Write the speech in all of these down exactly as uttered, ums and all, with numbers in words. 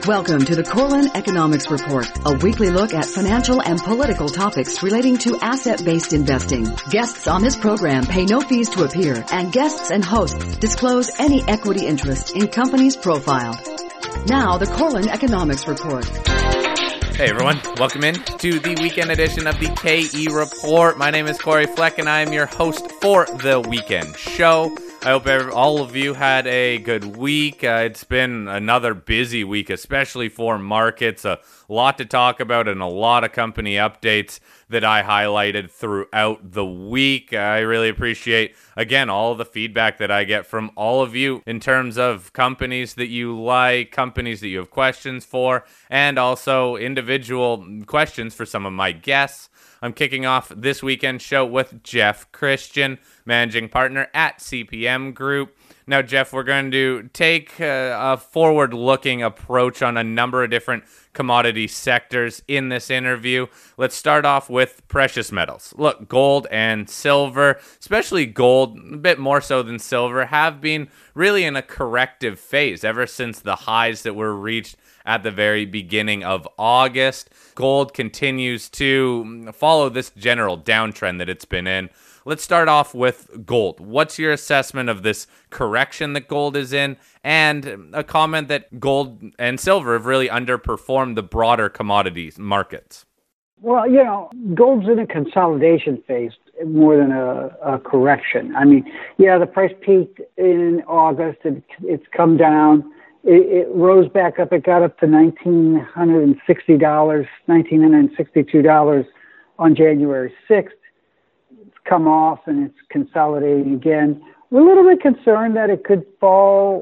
Welcome to the Corlin Economics Report, a weekly look at financial and political topics relating to asset-based investing. Guests on this program pay no fees to appear, and guests and hosts disclose any equity interest in companies profiled. Now, the Corlin Economics Report. Hey everyone, welcome in to the weekend edition of the K E Report. My name is Corey Fleck and I am your host for the weekend show. I hope all of you had a good week. Uh, it's been another busy week, especially for markets. A lot to talk about and a lot of company updates that I highlighted throughout the week. I really appreciate, again, all of the feedback that I get from all of you in terms of companies that you like, companies that you have questions for, and also individual questions for some of my guests. I'm kicking off this weekend show with Jeff Christian, managing partner at C P M Group. Now, Jeff, we're going to take a, a forward-looking approach on a number of different commodity sectors in this interview. Let's start off with precious metals. Look, gold and silver, especially gold, a bit more so than silver, have been really in a corrective phase ever since the highs that were reached at the very beginning of August. Gold continues to follow this general downtrend that it's been in. Let's start off with gold. What's your assessment of this correction that gold is in, and a comment that gold and silver have really underperformed the broader commodities markets? Well, you know, gold's in a consolidation phase more than a, a correction. I mean, yeah, the price peaked in August. It, it's come down. It, it rose back up. It got up to one thousand nine hundred sixty dollars, one thousand nine hundred sixty-two dollars on January sixth. Come off and it's consolidating again. We're a little bit concerned that it could fall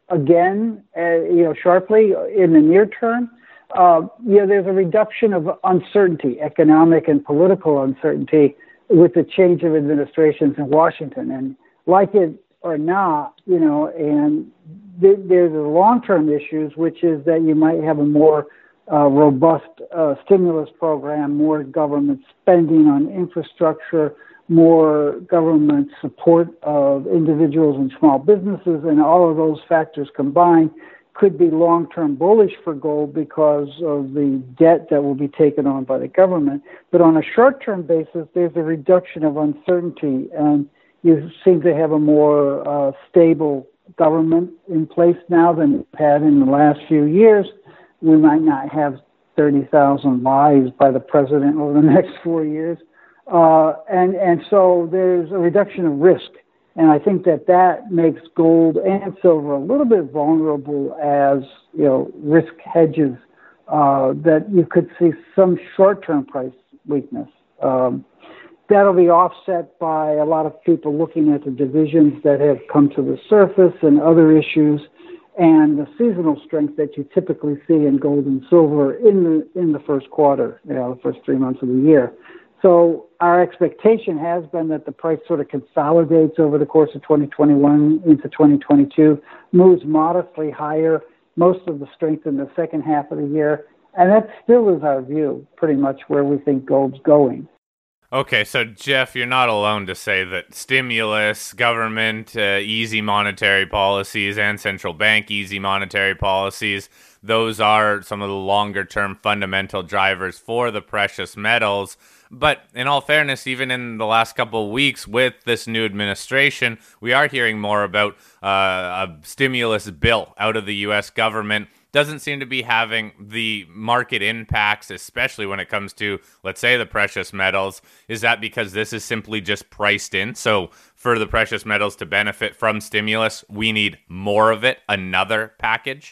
again, uh, you know, sharply in the near term. Uh, you know, there's a reduction of uncertainty, economic and political uncertainty, with the change of administrations in Washington. And like it or not, you know, and th- there's the long-term issues, which is that you might have a more uh, robust uh, stimulus program, more government spending on infrastructure, more government support of individuals and small businesses, and all of those factors combined could be long-term bullish for gold because of the debt that will be taken on by the government. But on a short-term basis, there's a reduction of uncertainty, and you seem to have a more uh, stable government in place now than we've had in the last few years. We might not have thirty thousand lives by the president over the next four years. Uh, and, and so there's a reduction of risk. And I think that that makes gold and silver a little bit vulnerable as, you know, risk hedges, uh, that you could see some short-term price weakness. Um, that'll be offset by a lot of people looking at the divisions that have come to the surface and other issues, and the seasonal strength that you typically see in gold and silver in the, in the first quarter, you know, the first three months of the year. So our expectation has been that the price sort of consolidates over the course of twenty twenty-one into twenty twenty-two, moves modestly higher, most of the strength in the second half of the year. And that still is our view, pretty much where we think gold's going. Okay, so Jeff, you're not alone to say that stimulus, government, uh, easy monetary policies, and central bank easy monetary policies, those are some of the longer-term fundamental drivers for the precious metals. But in all fairness, even in the last couple of weeks with this new administration, we are hearing more about uh, a stimulus bill out of the U S government. Doesn't seem to be having the market impacts, especially when it comes to, let's say, the precious metals. Is that because this is simply just priced in? So for the precious metals to benefit from stimulus, we need more of it, another package?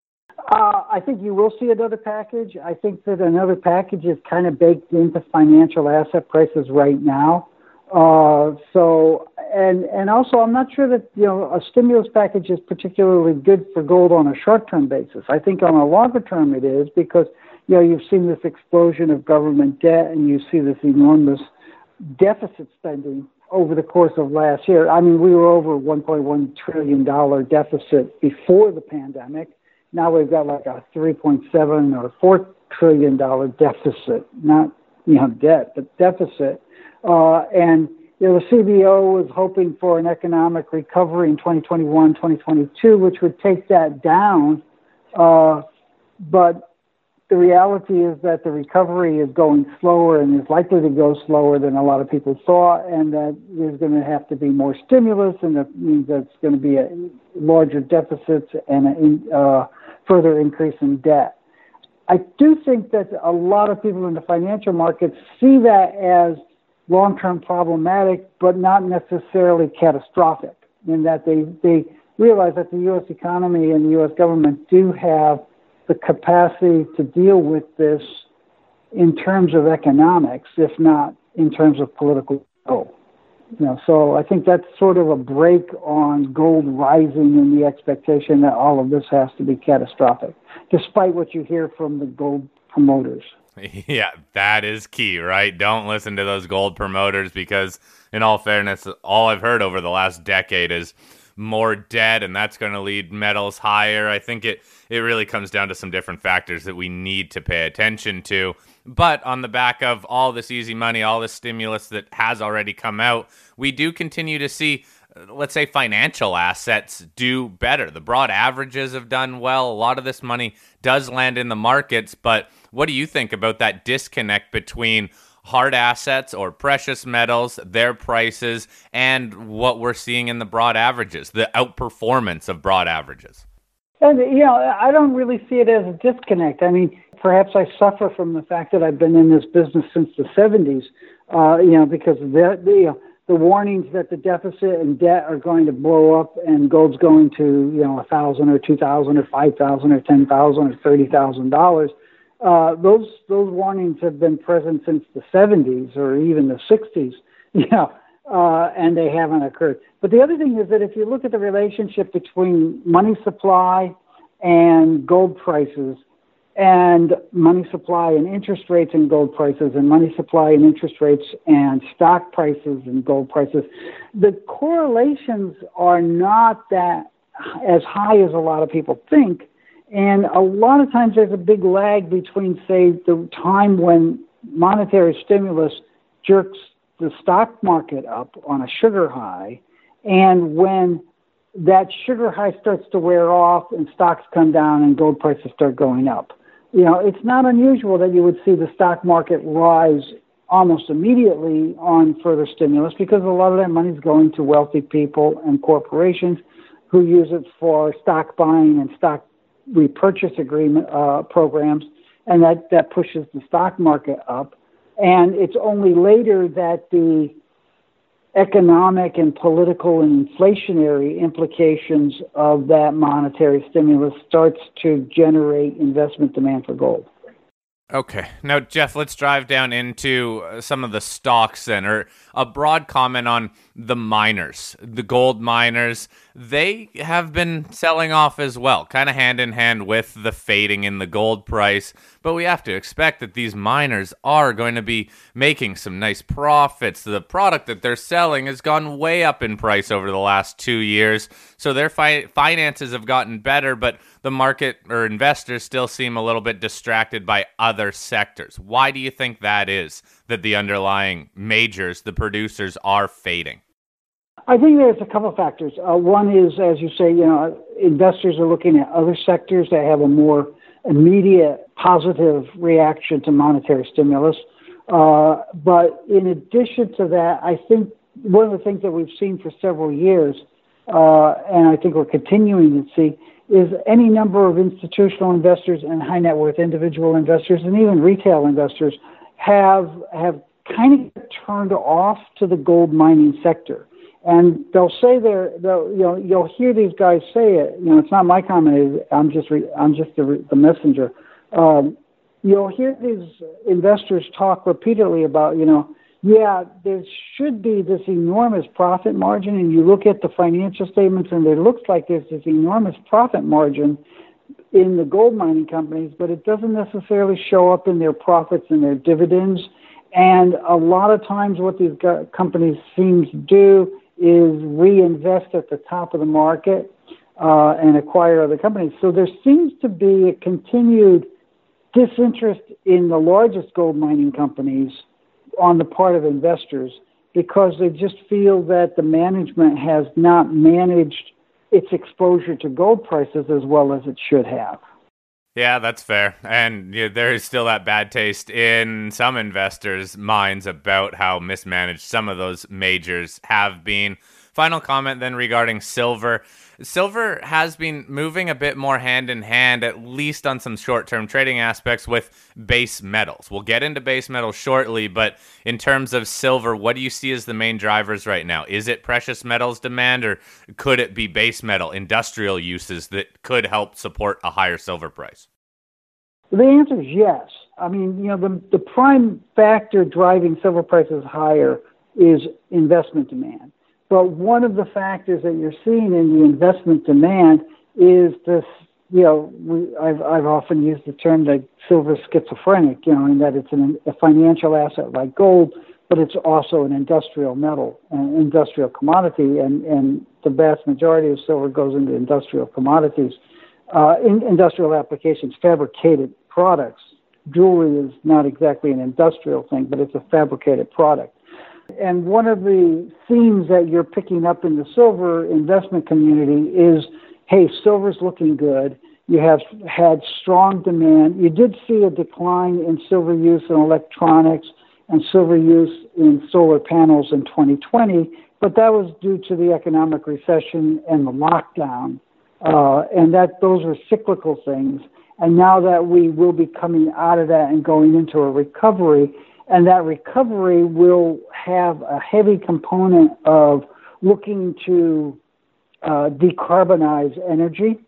Uh, I think you will see another package. I think that another package is kind of baked into financial asset prices right now. Uh, so, and and also, I'm not sure that, you know, a stimulus package is particularly good for gold on a short-term basis. I think on a longer term it is because, you know, you've seen this explosion of government debt and you see this enormous deficit spending over the course of last year. I mean, we were over one point one trillion dollars deficit before the pandemic. Now we've got like a three point seven or four trillion dollars deficit, not, you know, debt, but deficit. Uh, and, you know, the C B O was hoping for an economic recovery in twenty twenty-one, twenty twenty-two, which would take that down uh, but the reality is that the recovery is going slower and is likely to go slower than a lot of people thought, and that there's going to have to be more stimulus, and that means that it's going to be a larger deficits and a uh, further increase in debt. I do think that a lot of people in the financial markets see that as long-term problematic, but not necessarily catastrophic, in that they, they realize that the U S economy and the U S government do have the capacity to deal with this in terms of economics, if not in terms of political will. You know, so I think that's sort of a break on gold rising in the expectation that all of this has to be catastrophic, despite what you hear from the gold promoters. Yeah, that is key, right? Don't listen to those gold promoters because, in all fairness, all I've heard over the last decade is more debt, and that's going to lead metals higher. I think it, it really comes down to some different factors that we need to pay attention to. But on the back of all this easy money, all this stimulus that has already come out, we do continue to see, let's say, financial assets do better. The broad averages have done well. A lot of this money does land in the markets, but what do you think about that disconnect between hard assets or precious metals, their prices, and what we're seeing in the broad averages, the outperformance of broad averages? And, you know, I don't really see it as a disconnect. I mean, perhaps I suffer from the fact that I've been in this business since the seventies, uh, you know, because the, the, you know, the warnings that the deficit and debt are going to blow up and gold's going to, you know, a thousand or two thousand or five thousand or ten thousand or thirty thousand dollars. Uh, those those warnings have been present since the seventies or even the sixties, you know, uh, and they haven't occurred. But the other thing is that if you look at the relationship between money supply and gold prices, and money supply and interest rates and gold prices, and money supply and interest rates and stock prices and gold prices, the correlations are not that as high as a lot of people think. And a lot of times there's a big lag between, say, the time when monetary stimulus jerks the stock market up on a sugar high and when that sugar high starts to wear off and stocks come down and gold prices start going up. You know, it's not unusual that you would see the stock market rise almost immediately on further stimulus because a lot of that money is going to wealthy people and corporations who use it for stock buying and stock repurchase agreement uh, programs, and that, that pushes the stock market up. And it's only later that the economic and political and inflationary implications of that monetary stimulus starts to generate investment demand for gold. Okay. Now, Jeff, let's drive down into some of the stocks then, or a broad comment on the miners, the gold miners. They have been selling off as well, kind of hand in hand with the fading in the gold price. But we have to expect that these miners are going to be making some nice profits. The product that they're selling has gone way up in price over the last two years. So their fi- finances have gotten better, but the market or investors still seem a little bit distracted by other sectors. Why do you think that is, that the underlying majors, the producers, are fading? I think there's a couple of factors. Uh, one is, as you say, you know, investors are looking at other sectors that have a more immediate positive reaction to monetary stimulus. Uh, but in addition to that, I think one of the things that we've seen for several years, uh, and I think we're continuing to see, is any number of institutional investors and high net worth individual investors and even retail investors have have kind of turned off to the gold mining sector. And they'll say they're, they'll, you know, you'll hear these guys say it. You know, it's not my comment. I'm just, re, I'm just the, the messenger. Um, you'll hear these investors talk repeatedly about, you know, yeah, there should be this enormous profit margin, and you look at the financial statements, and it looks like there's this enormous profit margin in the gold mining companies, but it doesn't necessarily show up in their profits and their dividends. And a lot of times what these companies seem to do is reinvest at the top of the market uh, and acquire other companies. So there seems to be a continued disinterest in the largest gold mining companies on the part of investors because they just feel that the management has not managed its exposure to gold prices as well as it should have. Yeah, that's fair. And yeah, there is still that bad taste in some investors' minds about how mismanaged some of those majors have been. Final comment then regarding silver. Silver has been moving a bit more hand in hand, at least on some short-term trading aspects, with base metals. We'll get into base metals shortly, but in terms of silver, what do you see as the main drivers right now? Is it precious metals demand, or could it be base metal, industrial uses that could help support a higher silver price? The answer is yes. I mean, you know, the, the prime factor driving silver prices higher is investment demand. But one of the factors that you're seeing in the investment demand is this, you know, we, I've, I've often used the term that silver is schizophrenic, you know, in that it's an, a financial asset like gold, but it's also an industrial metal, an industrial commodity, and, and the vast majority of silver goes into industrial commodities, uh, in industrial applications, fabricated products. Jewelry is not exactly an industrial thing, but it's a fabricated product. And one of the themes that you're picking up in the silver investment community is, hey, silver's looking good. You have had strong demand. You did see a decline in silver use in electronics and silver use in solar panels in twenty twenty, but that was due to the economic recession and the lockdown, uh, and that those were cyclical things. And now that we will be coming out of that and going into a recovery, and that recovery will have a heavy component of looking to uh, decarbonize energy.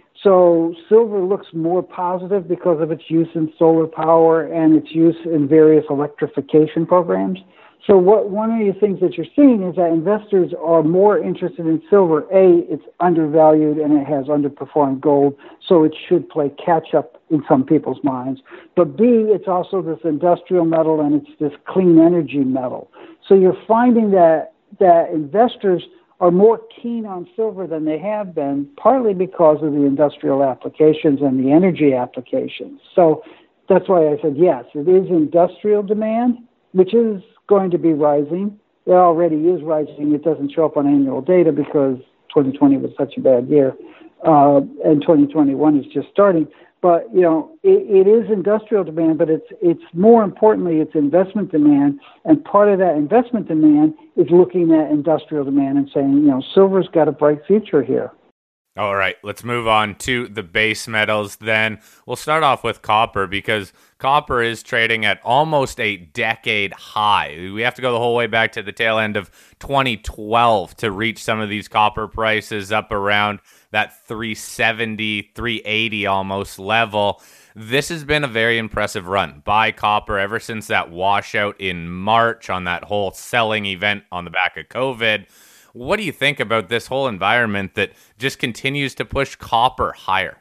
So silver looks more positive because of its use in solar power and its use in various electrification programs. So what one of the things that you're seeing is that investors are more interested in silver. A, it's undervalued and it has underperformed gold, so it should play catch up in some people's minds. But B, it's also this industrial metal and it's this clean energy metal. So you're finding that that investors are more keen on silver than they have been, partly because of the industrial applications and the energy applications. So that's why I said yes, it is industrial demand, which is going to be rising. It already is rising. It doesn't show up on annual data because twenty twenty was such a bad year, uh, and twenty twenty-one is just starting. But you know, it, it is industrial demand, but it's it's more importantly, it's investment demand, and part of that investment demand is looking at industrial demand and saying, you know, silver's got a bright future here. All right, let's move on to the base metals then. We'll start off with copper because copper is trading at almost a decade high. We have to go the whole way back to the tail end of twenty twelve to reach some of these copper prices up around that three seventy, three eighty almost level. This has been a very impressive run by copper ever since that washout in March on that whole selling event on the back of COVID. What do you think about this whole environment that just continues to push copper higher?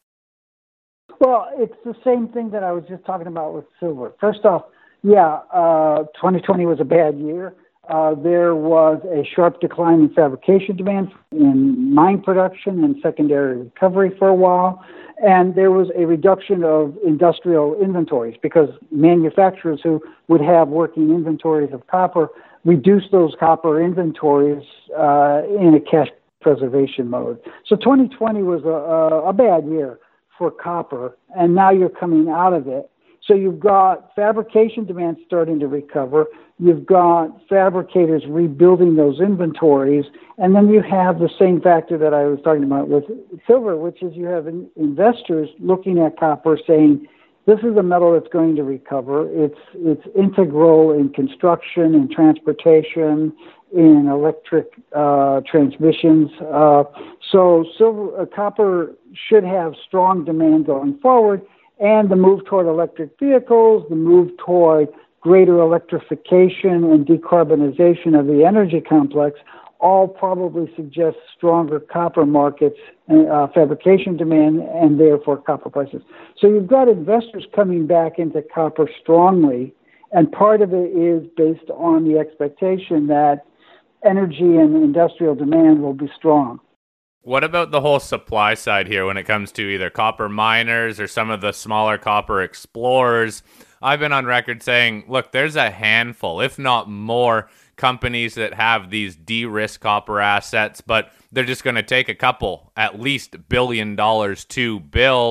Well, it's the same thing that I was just talking about with silver. First off, yeah, uh, twenty twenty was a bad year. Uh, there was a sharp decline in fabrication demand, in mine production and secondary recovery for a while. And there was a reduction of industrial inventories because manufacturers who would have working inventories of copper reduce those copper inventories uh, in a cash preservation mode. So twenty twenty was a, a, a bad year for copper, and now you're coming out of it. So you've got fabrication demand starting to recover. You've got fabricators rebuilding those inventories. And then you have the same factor that I was talking about with silver, which is you have in, investors looking at copper saying, this is a metal that's going to recover. It's it's integral in construction, in transportation, in electric uh, transmissions. Uh, so silver, uh, copper should have strong demand going forward. And the move toward electric vehicles, the move toward greater electrification and decarbonization of the energy complex all probably suggest stronger copper markets, uh, fabrication demand, and therefore copper prices. So you've got investors coming back into copper strongly, and part of it is based on the expectation that energy and industrial demand will be strong. What about the whole supply side here when it comes to either copper miners or some of the smaller copper explorers? I've been on record saying, look, there's a handful, if not more, companies that have these de-risk copper assets, but they're just going to take a couple, at least billion dollars to build.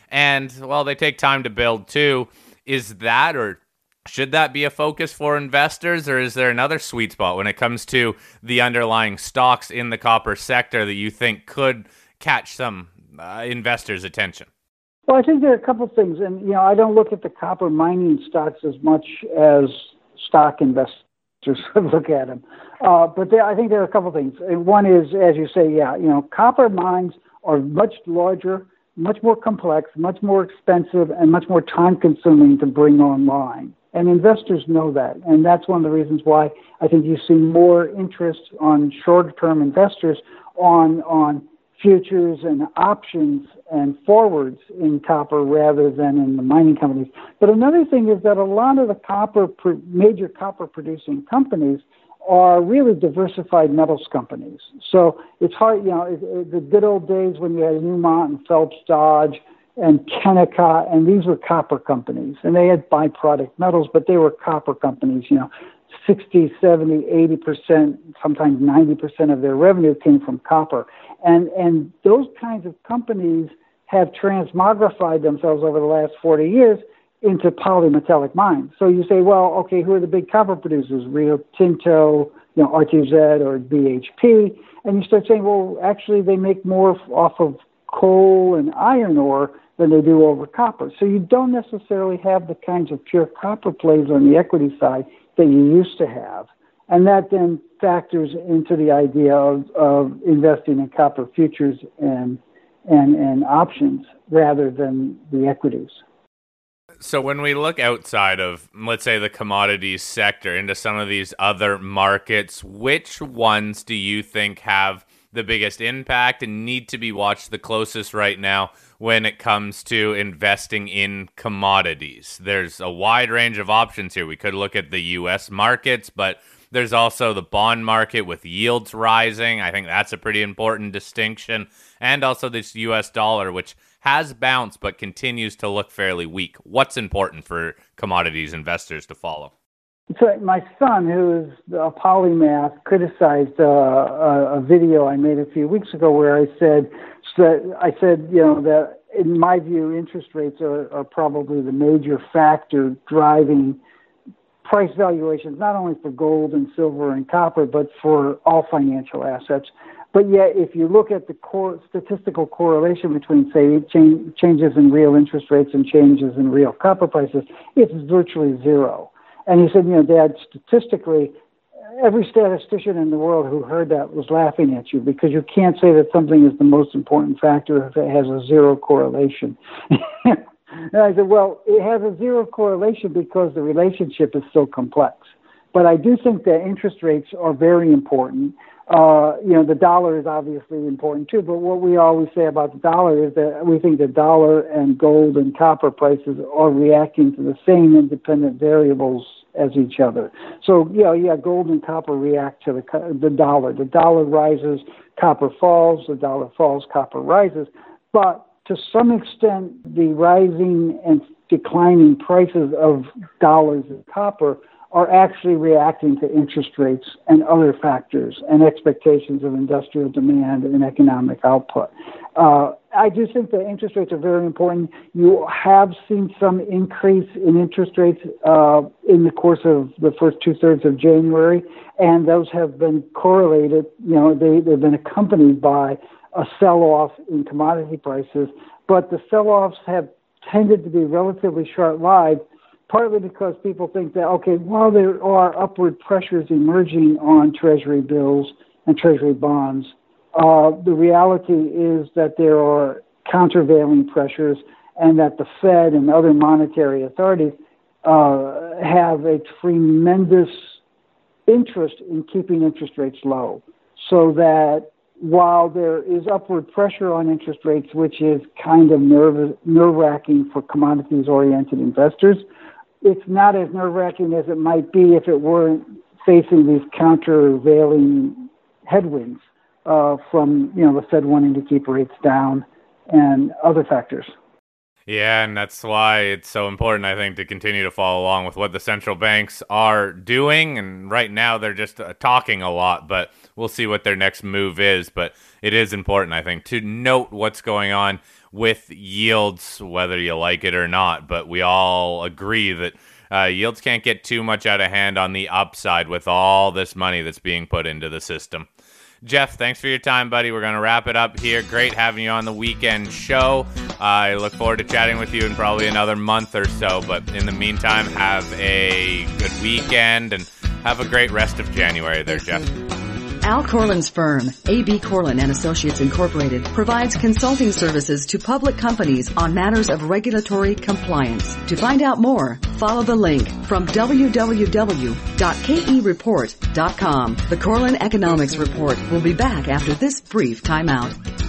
And, well, they take time to build too. Is that, or should that be a focus for investors, or is there another sweet spot when it comes to the underlying stocks in the copper sector that you think could catch some uh, investors' attention? Well, I think there are a couple of things. And, you know, I don't look at the copper mining stocks as much as stock investors look at them. Uh, but there, I think there are a couple of things. And one is, as you say, yeah, you know, copper mines are much larger, much more complex, much more expensive, and much more time-consuming to bring online. And investors know that. And that's one of the reasons why I think you see more interest on short-term investors on on futures and options and forwards in copper rather than in the mining companies. But another thing is that a lot of the copper, major copper producing companies are really diversified metals companies. So it's hard, you know, it, it, the good old days when you had Newmont and Phelps Dodge and Kennecott, and these were copper companies. And they had byproduct metals, but they were copper companies, you know, sixty, seventy, eighty percent, sometimes ninety percent of their revenue came from copper. And and those kinds of companies have transmogrified themselves over the last forty years into polymetallic mines. So you say, well, okay, who are the big copper producers? Rio Tinto, you know, R T Z or B H P. And you start saying, well, actually they make more off of coal and iron ore than they do over copper. So you don't necessarily have the kinds of pure copper plays on the equity side that you used to have. And that then factors into the idea of, of investing in copper futures and, and, and options rather than the equities. So when we look outside of, let's say, the commodities sector into some of these other markets, which ones do you think have the biggest impact and need to be watched the closest right now when it comes to investing in commodities? There's a wide range of options here. We could look at the U S markets, but there's also the bond market with yields rising. I think that's a pretty important distinction. And also this U S dollar, which has bounced but continues to look fairly weak. What's important for commodities investors to follow? So my son, who is a polymath, criticized uh, a, a video I made a few weeks ago where I said, so I said, you know, that in my view, interest rates are, are probably the major factor driving price valuations, not only for gold and silver and copper, but for all financial assets. But yet, if you look at the core statistical correlation between, say, change, changes in real interest rates and changes in real copper prices, it's virtually zero. And he said, you know, Dad, statistically, every statistician in the world who heard that was laughing at you because you can't say that something is the most important factor if it has a zero correlation. And I said, well, it has a zero correlation because the relationship is so complex. But I do think that interest rates are very important. Uh, you know, the dollar is obviously important too, but what we always say about the dollar is that we think the dollar and gold and copper prices are reacting to the same independent variables as each other. So, you know, yeah, gold and copper react to the, the dollar. The dollar rises, copper falls, the dollar falls, copper rises. But to some extent, the rising and declining prices of dollars and copper are actually reacting to interest rates and other factors and expectations of industrial demand and economic output. Uh, I do think that interest rates are very important. You have seen some increase in interest rates uh, in the course of the first two-thirds of January, and those have been correlated, you know, they, they've been accompanied by a sell-off in commodity prices, but the sell-offs have tended to be relatively short-lived, partly because people think that, okay, while there are upward pressures emerging on Treasury bills and Treasury bonds, uh, the reality is that there are countervailing pressures and that the Fed and other monetary authorities uh, have a tremendous interest in keeping interest rates low. So that while there is upward pressure on interest rates, which is kind of nerve, nerve-wracking for commodities-oriented investors, it's not as nerve-wracking as it might be if it weren't facing these countervailing headwinds uh, from, you know, the Fed wanting to keep rates down and other factors. Yeah, and that's why it's so important, I think, to continue to follow along with what the central banks are doing. And right now, they're just uh, talking a lot, but we'll see what their next move is. But it is important, I think, to note what's going on with yields, whether you like it or not. But we all agree that uh, yields can't get too much out of hand on the upside with all this money that's being put into the system. Jeff, thanks for your time, buddy. We're going to wrap it up here. Great having you on the weekend show. Uh, I look forward to chatting with you in probably another month or so. But in the meantime, have a good weekend and have a great rest of January there, Jeff. Al Corlin's firm, A B. Corlin and Associates Incorporated, provides consulting services to public companies on matters of regulatory compliance. To find out more, follow the link from w w w dot k e report dot com. The Corlin Economics Report will be back after this brief timeout.